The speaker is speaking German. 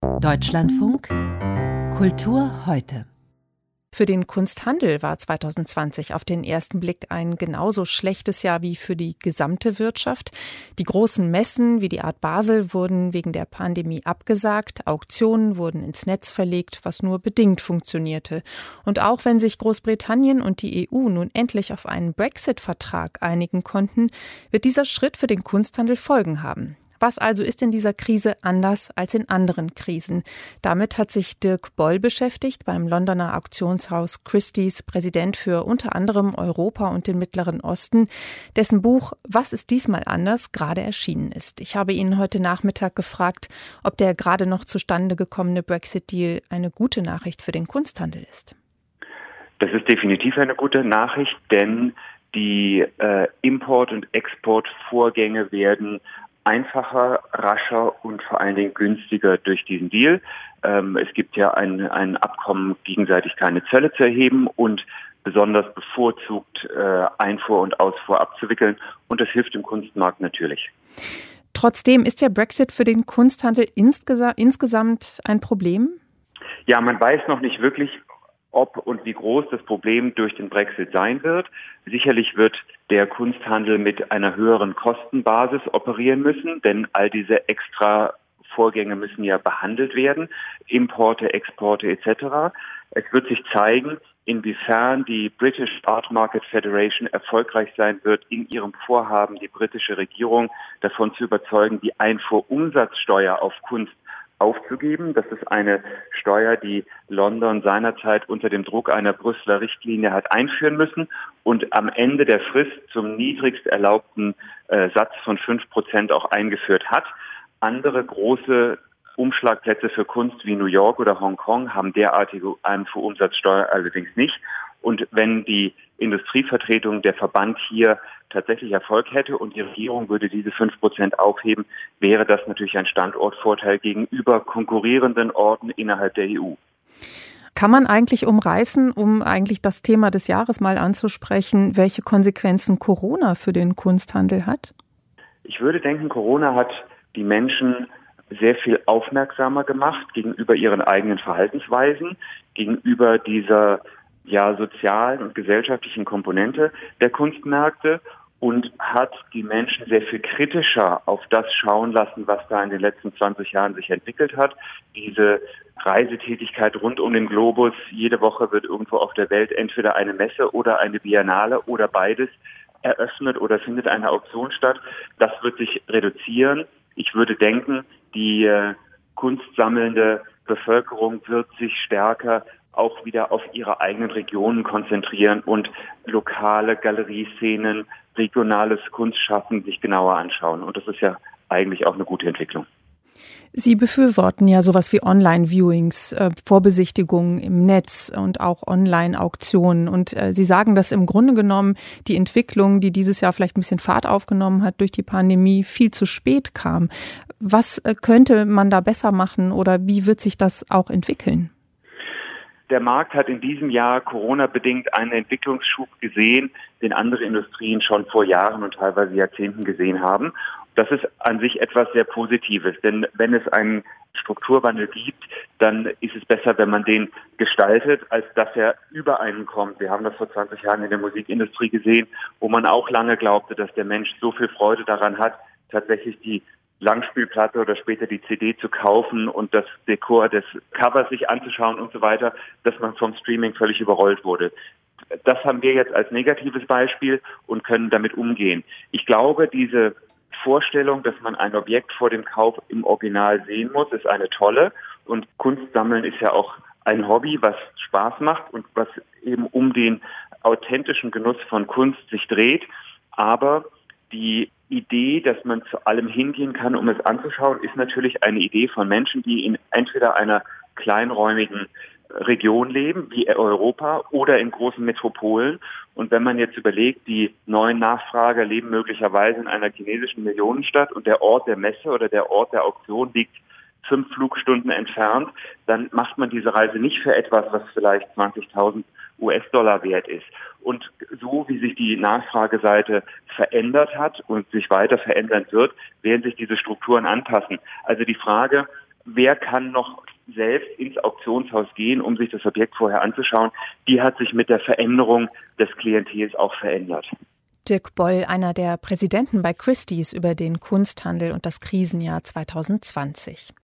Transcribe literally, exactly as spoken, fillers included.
Deutschlandfunk Kultur heute. Für den Kunsthandel war zwanzig zwanzig auf den ersten Blick ein genauso schlechtes Jahr wie für die gesamte Wirtschaft. Die großen Messen wie die Art Basel wurden wegen der Pandemie abgesagt, Auktionen wurden ins Netz verlegt, was nur bedingt funktionierte. Und auch wenn sich Großbritannien und die E U nun endlich auf einen Brexit-Vertrag einigen konnten, wird dieser Schritt für den Kunsthandel Folgen haben. Was also ist in dieser Krise anders als in anderen Krisen? Damit hat sich Dirk Boll beschäftigt, beim Londoner Auktionshaus Christie's, Präsident für unter anderem Europa und den Mittleren Osten, dessen Buch »Was ist diesmal anders?« gerade erschienen ist. Ich habe ihn heute Nachmittag gefragt, ob der gerade noch zustande gekommene Brexit-Deal eine gute Nachricht für den Kunsthandel ist. Das ist definitiv eine gute Nachricht, denn die äh, Import- und Exportvorgänge werden einfacher, rascher und vor allen Dingen günstiger durch diesen Deal. Ähm, es gibt ja ein, ein Abkommen, gegenseitig keine Zölle zu erheben und besonders bevorzugt äh, Einfuhr und Ausfuhr abzuwickeln. Und das hilft dem Kunstmarkt natürlich. Trotzdem ist der Brexit für den Kunsthandel insgesa- insgesamt ein Problem? Ja, man weiß noch nicht wirklich, ob und wie groß das Problem durch den Brexit sein wird. Sicherlich wird der Kunsthandel mit einer höheren Kostenbasis operieren müssen, denn all diese extra Vorgänge müssen ja behandelt werden, Importe, Exporte et cetera. Es wird sich zeigen, inwiefern die British Art Market Federation erfolgreich sein wird, in ihrem Vorhaben, die britische Regierung davon zu überzeugen, die Einfuhrumsatzsteuer auf Kunst aufzugeben. Das ist eine Steuer, die London seinerzeit unter dem Druck einer Brüsseler Richtlinie hat einführen müssen und am Ende der Frist zum niedrigst erlaubten äh, Satz von fünf Prozent auch eingeführt hat. Andere große Umschlagplätze für Kunst wie New York oder Hongkong haben derartige Einfuhrumsatzsteuer allerdings nicht. Und wenn die Industrievertretung, der Verband hier tatsächlich Erfolg hätte und die Regierung würde diese fünf Prozent aufheben, wäre das natürlich ein Standortvorteil gegenüber konkurrierenden Orten innerhalb der E U. Kann man eigentlich umreißen, um eigentlich das Thema des Jahres mal anzusprechen, welche Konsequenzen Corona für den Kunsthandel hat? Ich würde denken, Corona hat die Menschen sehr viel aufmerksamer gemacht gegenüber ihren eigenen Verhaltensweisen, gegenüber dieser ja sozialen und gesellschaftlichen Komponente der Kunstmärkte und hat die Menschen sehr viel kritischer auf das schauen lassen, was da in den letzten zwanzig Jahren sich entwickelt hat. Diese Reisetätigkeit rund um den Globus, jede Woche wird irgendwo auf der Welt entweder eine Messe oder eine Biennale oder beides eröffnet oder findet eine Auktion statt. Das wird sich reduzieren. Ich würde denken, die äh, kunstsammelnde Bevölkerung wird sich stärker auch wieder auf ihre eigenen Regionen konzentrieren und lokale Galerieszenen, regionales Kunstschaffen sich genauer anschauen. Und das ist ja eigentlich auch eine gute Entwicklung. Sie befürworten ja sowas wie Online-Viewings, äh, Vorbesichtigungen im Netz und auch Online-Auktionen. Und äh, Sie sagen, dass im Grunde genommen die Entwicklung, die dieses Jahr vielleicht ein bisschen Fahrt aufgenommen hat durch die Pandemie, viel zu spät kam. Was äh, könnte man da besser machen oder wie wird sich das auch entwickeln? Der Markt hat in diesem Jahr Corona-bedingt einen Entwicklungsschub gesehen, den andere Industrien schon vor Jahren und teilweise Jahrzehnten gesehen haben. Das ist an sich etwas sehr Positives, denn wenn es einen Strukturwandel gibt, dann ist es besser, wenn man den gestaltet, als dass er über einen kommt. Wir haben das vor zwanzig Jahren in der Musikindustrie gesehen, wo man auch lange glaubte, dass der Mensch so viel Freude daran hat, tatsächlich die Langspielplatte oder später die C D zu kaufen und das Dekor des Covers sich anzuschauen und so weiter, dass man vom Streaming völlig überrollt wurde. Das haben wir jetzt als negatives Beispiel und können damit umgehen. Ich glaube, diese Vorstellung, dass man ein Objekt vor dem Kauf im Original sehen muss, ist eine tolle. Und Kunstsammeln ist ja auch ein Hobby, was Spaß macht und was eben um den authentischen Genuss von Kunst sich dreht. Aber die Idee, dass man zu allem hingehen kann, um es anzuschauen, ist natürlich eine Idee von Menschen, die in entweder einer kleinräumigen Region leben, wie Europa, oder in großen Metropolen. Und wenn man jetzt überlegt, die neuen Nachfrager leben möglicherweise in einer chinesischen Millionenstadt und der Ort der Messe oder der Ort der Auktion liegt fünf Flugstunden entfernt, dann macht man diese Reise nicht für etwas, was vielleicht zwanzigtausend U S-Dollar wert ist. Und so wie sich die Nachfrageseite verändert hat und sich weiter verändern wird, werden sich diese Strukturen anpassen. Also die Frage, wer kann noch selbst ins Auktionshaus gehen, um sich das Objekt vorher anzuschauen, die hat sich mit der Veränderung des Klientels auch verändert. Dirk Boll, einer der Präsidenten bei Christie's, über den Kunsthandel und das Krisenjahr zwanzig zwanzig.